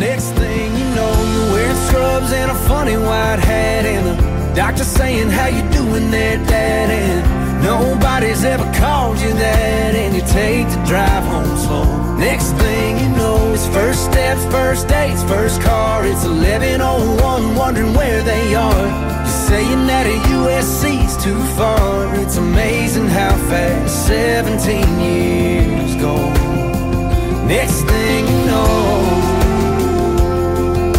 Next thing you know, you're wearing scrubs and a funny white hat, and the doctor saying, how you doing there, Dad? And nobody's ever called you that, and you take the drive home slow. Next thing you know, it's first steps, first dates, first car. It's 11:01, wondering where they are. You're saying that a USC's too far. It's amazing how fast 17 years go. Next thing